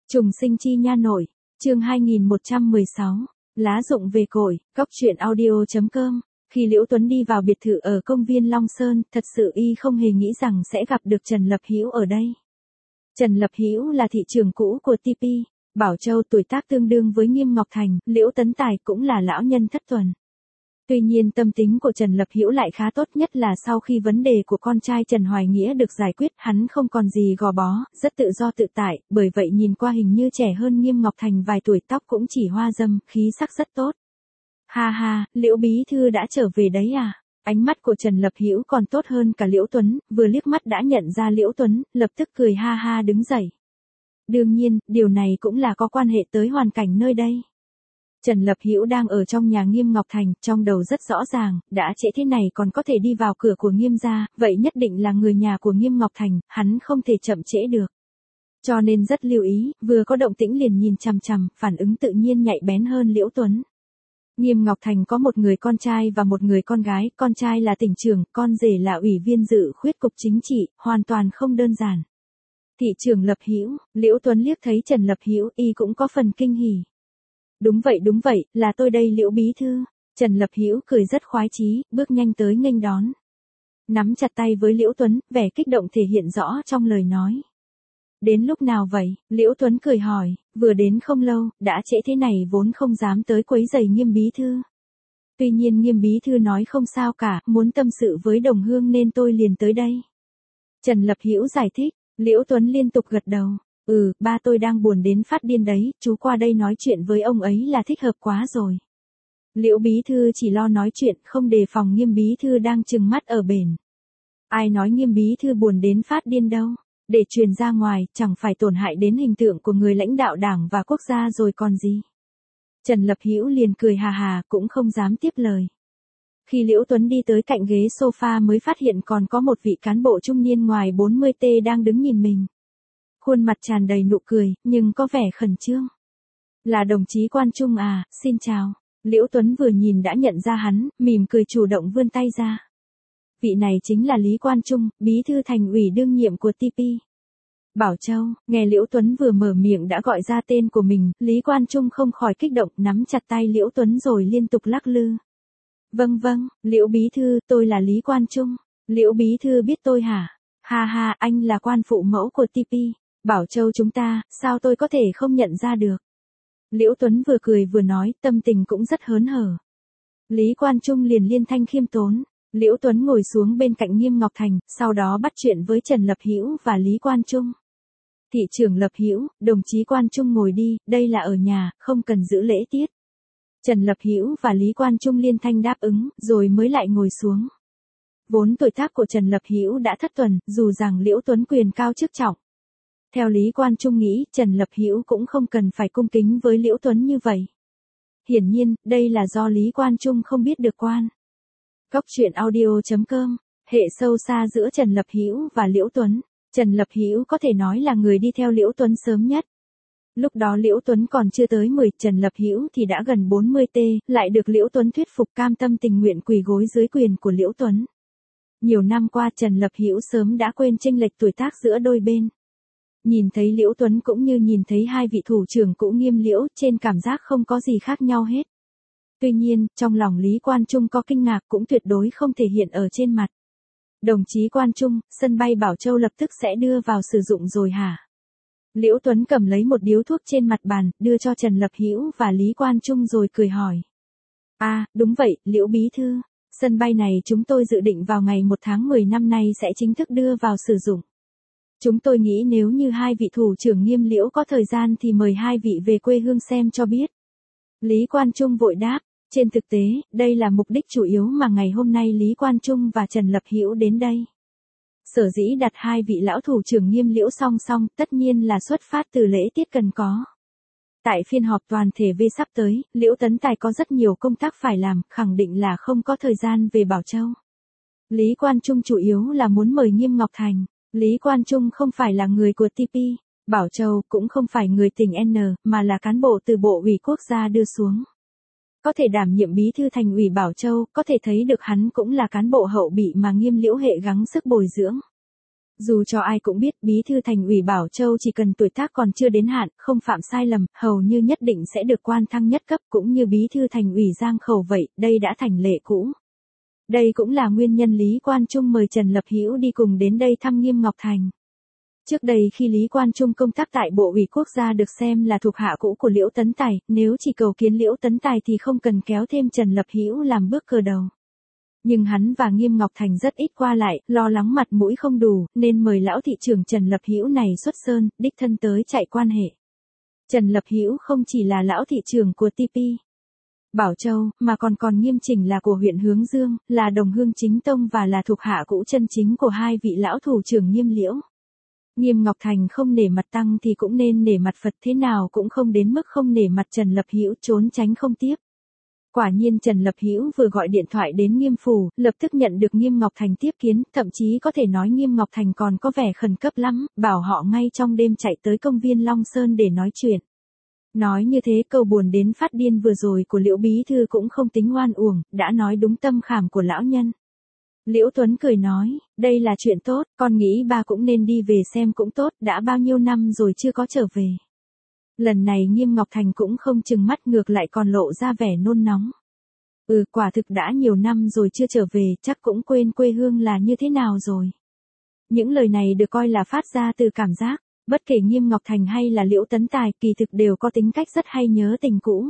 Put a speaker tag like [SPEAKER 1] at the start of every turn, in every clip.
[SPEAKER 1] Trùng sinh chi nha nội, chương 2116, lá rụng về cội, góc truyện audio.com. Khi Liễu Tuấn đi vào biệt thự ở công viên Long Sơn, thật sự y không hề nghĩ rằng sẽ gặp được Trần Lập Hữu ở đây. Trần Lập Hữu là thị trưởng cũ của TP, Bảo Châu, tuổi tác tương đương với Nghiêm Ngọc Thành, Liễu Tấn Tài cũng là lão nhân thất tuần. Tuy nhiên tâm tính của Trần Lập Hữu lại khá tốt, nhất là sau khi vấn đề của con trai Trần Hoài Nghĩa được giải quyết, hắn không còn gì gò bó, rất tự do tự tại, bởi vậy nhìn qua hình như trẻ hơn Nghiêm Ngọc Thành vài tuổi, tóc cũng chỉ hoa râm, khí sắc rất tốt. Ha ha, Liễu bí thư đã trở về đấy à? Ánh mắt của Trần Lập Hữu còn tốt hơn cả Liễu Tuấn, vừa liếc mắt đã nhận ra Liễu Tuấn, lập tức cười ha ha đứng dậy. Đương nhiên, điều này cũng là có quan hệ tới hoàn cảnh nơi đây. Trần Lập Hữu đang ở trong nhà Nghiêm Ngọc Thành, trong đầu rất rõ ràng, đã trễ thế này còn có thể đi vào cửa của Nghiêm gia, vậy nhất định là người nhà của Nghiêm Ngọc Thành, hắn không thể chậm trễ được. Cho nên rất lưu ý, vừa có động tĩnh liền nhìn chằm chằm, phản ứng tự nhiên nhạy bén hơn Liễu Tuấn. Nghiêm Ngọc Thành có một người con trai và một người con gái, con trai là tỉnh trưởng, con rể là ủy viên dự khuyết cục chính trị, hoàn toàn không đơn giản. Thị trưởng Lập Hữu, Liễu Tuấn liếc thấy Trần Lập Hữu, y cũng có phần kinh hỉ. Đúng vậy, là tôi đây Liễu bí thư. Trần Lập Hữu cười rất khoái chí, bước nhanh tới nghênh đón. Nắm chặt tay với Liễu Tuấn, vẻ kích động thể hiện rõ trong lời nói. Đến lúc nào vậy? Liễu Tuấn cười hỏi, vừa đến không lâu, đã trễ thế này vốn không dám tới quấy rầy Nghiêm bí thư. Tuy nhiên Nghiêm bí thư nói không sao cả, muốn tâm sự với đồng hương nên tôi liền tới đây. Trần Lập Hữu giải thích, Liễu Tuấn liên tục gật đầu. Ba tôi đang buồn đến phát điên đấy, chú qua đây nói chuyện với ông ấy là thích hợp quá rồi. Liễu bí thư chỉ lo nói chuyện, không đề phòng Nghiêm bí thư đang trừng mắt ở bển. Ai nói Nghiêm bí thư buồn đến phát điên đâu, để truyền ra ngoài, chẳng phải tổn hại đến hình tượng của người lãnh đạo đảng và quốc gia rồi còn gì. Trần Lập Hữu liền cười hà hà, cũng không dám tiếp lời. Khi Liễu Tuấn đi tới cạnh ghế sofa mới phát hiện còn có một vị cán bộ trung niên ngoài 40T đang đứng nhìn mình. Khuôn mặt tràn đầy nụ cười, nhưng có vẻ khẩn trương. Là đồng chí Quan Trung à, xin chào. Liễu Tuấn vừa nhìn đã nhận ra hắn, mỉm cười chủ động vươn tay ra. Vị này chính là Lý Quan Trung, bí thư thành ủy đương nhiệm của TP. Bảo Châu, nghe Liễu Tuấn vừa mở miệng đã gọi ra tên của mình, Lý Quan Trung không khỏi kích động, nắm chặt tay Liễu Tuấn rồi liên tục lắc lư. Vâng, Liễu bí thư, tôi là Lý Quan Trung. Liễu bí thư biết tôi hả? Ha ha, anh là quan phụ mẫu của TP. Bảo Châu chúng ta, sao tôi có thể không nhận ra được? Liễu Tuấn vừa cười vừa nói, tâm tình cũng rất hớn hở. Lý Quan Trung liền liên thanh khiêm tốn. Liễu Tuấn ngồi xuống bên cạnh Nghiêm Ngọc Thành, sau đó bắt chuyện với Trần Lập Hữu và Lý Quan Trung. Thị trưởng Lập Hữu, đồng chí Quan Trung ngồi đi, đây là ở nhà, không cần giữ lễ tiết. Trần Lập Hữu và Lý Quan Trung liên thanh đáp ứng, rồi mới lại ngồi xuống. Vốn tuổi tác của Trần Lập Hữu đã thất tuần, dù rằng Liễu Tuấn quyền cao chức trọng. Theo Lý Quan Trung nghĩ, Trần Lập Hữu cũng không cần phải cung kính với Liễu Tuấn như vậy. Hiển nhiên, đây là do Lý Quan Trung không biết được quan. Góc truyện audio.com, hệ sâu xa giữa Trần Lập Hữu và Liễu Tuấn. Trần Lập Hữu có thể nói là người đi theo Liễu Tuấn sớm nhất. Lúc đó Liễu Tuấn còn chưa tới 10, Trần Lập Hữu thì đã gần 40T, lại được Liễu Tuấn thuyết phục cam tâm tình nguyện quỳ gối dưới quyền của Liễu Tuấn. Nhiều năm qua Trần Lập Hữu sớm đã quên chênh lệch tuổi tác giữa đôi bên. Nhìn thấy Liễu Tuấn cũng như nhìn thấy hai vị thủ trưởng cũ Nghiêm Liễu, trên cảm giác không có gì khác nhau hết. Tuy nhiên, trong lòng Lý Quan Trung có kinh ngạc cũng tuyệt đối không thể hiện ở trên mặt. Đồng chí Quan Trung, sân bay Bảo Châu lập tức sẽ đưa vào sử dụng rồi hả? Liễu Tuấn cầm lấy một điếu thuốc trên mặt bàn, đưa cho Trần Lập Hữu và Lý Quan Trung rồi cười hỏi. Đúng vậy, Liễu bí thư. Sân bay này chúng tôi dự định vào ngày 1 tháng 10 năm nay sẽ chính thức đưa vào sử dụng. Chúng tôi nghĩ nếu như hai vị thủ trưởng Nghiêm Liễu có thời gian thì mời hai vị về quê hương xem cho biết. Lý Quan Trung vội đáp, trên thực tế, đây là mục đích chủ yếu mà ngày hôm nay Lý Quan Trung và Trần Lập Hữu đến đây. Sở dĩ đặt hai vị lão thủ trưởng Nghiêm Liễu song song, tất nhiên là xuất phát từ lễ tiết cần có. Tại phiên họp toàn thể V sắp tới, Liễu Tấn Tài có rất nhiều công tác phải làm, khẳng định là không có thời gian về Bảo Châu. Lý Quan Trung chủ yếu là muốn mời Nghiêm Ngọc Thành. Lý Quan Trung không phải là người của TP, Bảo Châu cũng không phải người tỉnh N, mà là cán bộ từ Bộ ủy quốc gia đưa xuống. Có thể đảm nhiệm bí thư thành ủy Bảo Châu, có thể thấy được hắn cũng là cán bộ hậu bị mà Nghiêm Liễu hệ gắng sức bồi dưỡng. Dù cho ai cũng biết bí thư thành ủy Bảo Châu chỉ cần tuổi tác còn chưa đến hạn, không phạm sai lầm, hầu như nhất định sẽ được quan thăng nhất cấp, cũng như bí thư thành ủy Giang Khẩu vậy, đây đã thành lệ cũ. Đây cũng là nguyên nhân Lý Quan Trung mời Trần Lập Hữu đi cùng đến đây thăm Nghiêm Ngọc Thành. Trước đây khi Lý Quan Trung công tác tại Bộ ủy Quốc gia được xem là thuộc hạ cũ của Liễu Tấn Tài, nếu chỉ cầu kiến Liễu Tấn Tài thì không cần kéo thêm Trần Lập Hữu làm bước cờ đầu. Nhưng hắn và Nghiêm Ngọc Thành rất ít qua lại, lo lắng mặt mũi không đủ, nên mời lão thị trưởng Trần Lập Hữu này xuất sơn, đích thân tới chạy quan hệ. Trần Lập Hữu không chỉ là lão thị trưởng của TP Bảo Châu, mà còn Nghiêm Chỉnh là của huyện Hướng Dương, là đồng hương chính tông và là thuộc hạ cũ chân chính của hai vị lão thủ trưởng Nghiêm Liễu. Nghiêm Ngọc Thành không nể mặt tăng thì cũng nên nể mặt Phật, thế nào cũng không đến mức không nể mặt Trần Lập Hữu, trốn tránh không tiếp. Quả nhiên Trần Lập Hữu vừa gọi điện thoại đến Nghiêm phủ, lập tức nhận được Nghiêm Ngọc Thành tiếp kiến, thậm chí có thể nói Nghiêm Ngọc Thành còn có vẻ khẩn cấp lắm, bảo họ ngay trong đêm chạy tới công viên Long Sơn để nói chuyện. Nói như thế câu buồn đến phát điên vừa rồi của Liễu bí thư cũng không tính oan uổng, đã nói đúng tâm khảm của lão nhân. Liễu Tuấn cười nói, đây là chuyện tốt, con nghĩ ba cũng nên đi về xem cũng tốt, đã bao nhiêu năm rồi chưa có trở về. Lần này Nghiêm Ngọc Thành cũng không chừng mắt, ngược lại còn lộ ra vẻ nôn nóng. Quả thực đã nhiều năm rồi chưa trở về, chắc cũng quên quê hương là như thế nào rồi. Những lời này được coi là phát ra từ cảm giác, bất kể Nghiêm Ngọc Thành hay là Liễu Tấn Tài kỳ thực đều có tính cách rất hay nhớ tình cũ.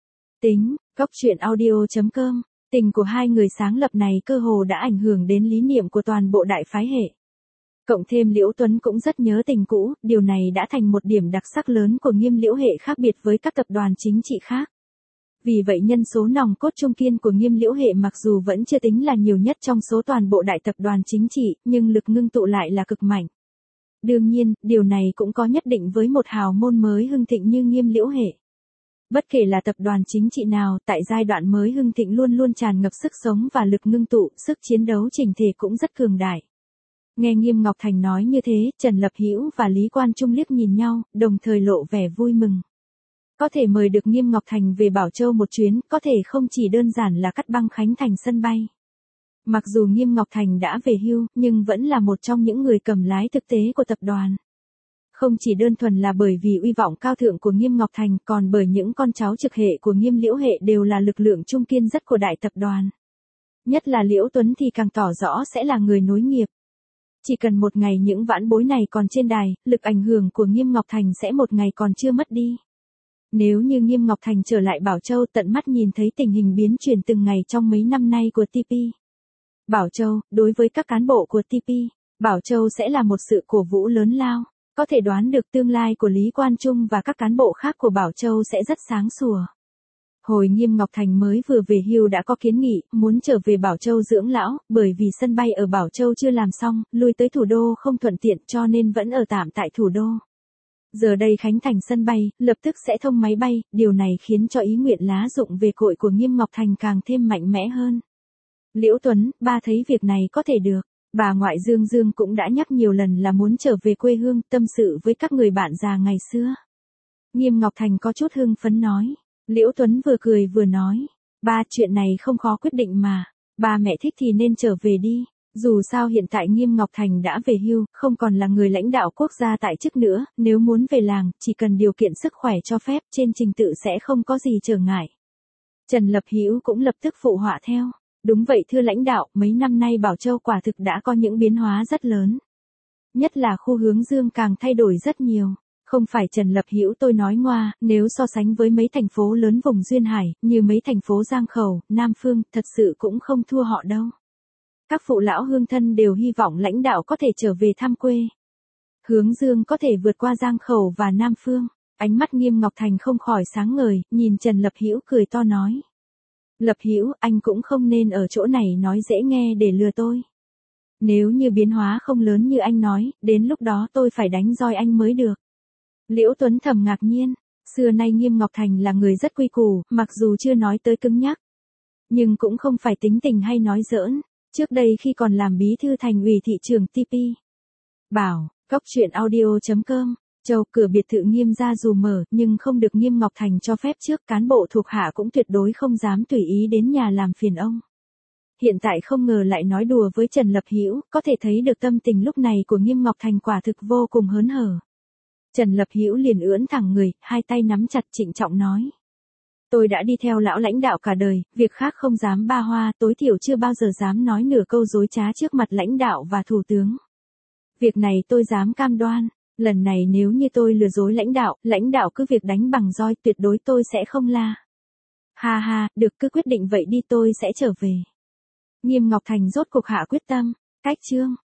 [SPEAKER 1] Góc truyện audio.com, tình của hai người sáng lập này cơ hồ đã ảnh hưởng đến lý niệm của toàn bộ đại phái hệ. Cộng thêm Liễu Tuấn cũng rất nhớ tình cũ, điều này đã thành một điểm đặc sắc lớn của Nghiêm Liễu hệ khác biệt với các tập đoàn chính trị khác. Vì vậy nhân số nòng cốt trung kiên của Nghiêm Liễu hệ mặc dù vẫn chưa tính là nhiều nhất trong số toàn bộ đại tập đoàn chính trị, nhưng lực ngưng tụ lại là cực mạnh. Đương nhiên, điều này cũng có nhất định với một hào môn mới hưng thịnh như Nghiêm Liễu hệ. Bất kể là tập đoàn chính trị nào, tại giai đoạn mới hưng thịnh luôn luôn tràn ngập sức sống và lực ngưng tụ, sức chiến đấu chỉnh thể cũng rất cường đại. Nghe Nghiêm Ngọc Thành nói như thế, Trần Lập Hữu và Lý Quan Trung liếc nhìn nhau, đồng thời lộ vẻ vui mừng. Có thể mời được Nghiêm Ngọc Thành về Bảo Châu một chuyến, có thể không chỉ đơn giản là cắt băng khánh thành sân bay. Mặc dù Nghiêm Ngọc Thành đã về hưu, nhưng vẫn là một trong những người cầm lái thực tế của tập đoàn. Không chỉ đơn thuần là bởi vì uy vọng cao thượng của Nghiêm Ngọc Thành, còn bởi những con cháu trực hệ của Nghiêm Liễu hệ đều là lực lượng trung kiên rất của đại tập đoàn. Nhất là Liễu Tuấn thì càng tỏ rõ sẽ là người nối nghiệp. Chỉ cần một ngày những vãn bối này còn trên đài, lực ảnh hưởng của Nghiêm Ngọc Thành sẽ một ngày còn chưa mất đi. Nếu như Nghiêm Ngọc Thành trở lại Bảo Châu tận mắt nhìn thấy tình hình biến chuyển từng ngày trong mấy năm nay của TP Bảo Châu, đối với các cán bộ của TP Bảo Châu sẽ là một sự cổ vũ lớn lao. Có thể đoán được tương lai của Lý Quan Trung và các cán bộ khác của Bảo Châu sẽ rất sáng sủa. Hồi Nghiêm Ngọc Thành mới vừa về hưu đã có kiến nghị, muốn trở về Bảo Châu dưỡng lão, bởi vì sân bay ở Bảo Châu chưa làm xong, lui tới thủ đô không thuận tiện cho nên vẫn ở tạm tại thủ đô. Giờ đây khánh thành sân bay, lập tức sẽ thông máy bay, điều này khiến cho ý nguyện lá dụng về cội của Nghiêm Ngọc Thành càng thêm mạnh mẽ hơn. Liễu Tuấn, ba thấy việc này có thể được. Bà ngoại Dương Dương cũng đã nhắc nhiều lần là muốn trở về quê hương, tâm sự với các người bạn già ngày xưa. Nghiêm Ngọc Thành có chút hưng phấn nói. Liễu Tuấn vừa cười vừa nói. Ba, chuyện này không khó quyết định mà. Ba mẹ thích thì nên trở về đi. Dù sao hiện tại Nghiêm Ngọc Thành đã về hưu, không còn là người lãnh đạo quốc gia tại chức nữa, nếu muốn về làng, chỉ cần điều kiện sức khỏe cho phép, trên trình tự sẽ không có gì trở ngại. Trần Lập Hữu cũng lập tức phụ họa theo. Đúng vậy thưa lãnh đạo, mấy năm nay Bảo Châu quả thực đã có những biến hóa rất lớn. Nhất là khu Hướng Dương càng thay đổi rất nhiều. Không phải Trần Lập Hữu tôi nói ngoa, nếu so sánh với mấy thành phố lớn vùng Duyên Hải, như mấy thành phố Giang Khẩu, Nam Phương, thật sự cũng không thua họ đâu. Các phụ lão hương thân đều hy vọng lãnh đạo có thể trở về thăm quê. Hướng Dương có thể vượt qua Giang Khẩu và Nam Phương. Ánh mắt Nghiêm Ngọc Thành không khỏi sáng ngời, nhìn Trần Lập Hữu cười to nói. Lập Hữu, anh cũng không nên ở chỗ này nói dễ nghe để lừa tôi. Nếu như biến hóa không lớn như anh nói, đến lúc đó tôi phải đánh roi anh mới được. Liễu Tuấn thầm ngạc nhiên, xưa nay Nghiêm Ngọc Thành là người rất quy củ, mặc dù chưa nói tới cứng nhắc. Nhưng cũng không phải tính tình hay nói giỡn, trước đây khi còn làm bí thư thành ủy thị trường TP Bảo, góc truyện audio.com. Châu, cửa biệt thự Nghiêm gia dù mở, nhưng không được Nghiêm Ngọc Thành cho phép trước, cán bộ thuộc hạ cũng tuyệt đối không dám tùy ý đến nhà làm phiền ông. Hiện tại không ngờ lại nói đùa với Trần Lập Hữu, có thể thấy được tâm tình lúc này của Nghiêm Ngọc Thành quả thực vô cùng hớn hở. Trần Lập Hữu liền ưỡn thẳng người, hai tay nắm chặt trịnh trọng nói. Tôi đã đi theo lão lãnh đạo cả đời, việc khác không dám ba hoa, tối thiểu chưa bao giờ dám nói nửa câu dối trá trước mặt lãnh đạo và thủ tướng. Việc này tôi dám cam đoan, lần này nếu như tôi lừa dối lãnh đạo cứ việc đánh bằng roi, tuyệt đối tôi sẽ không la. Ha ha, được, cứ quyết định vậy đi, tôi sẽ trở về. Nghiêm Ngọc Thành rốt cuộc hạ quyết tâm, cách chương.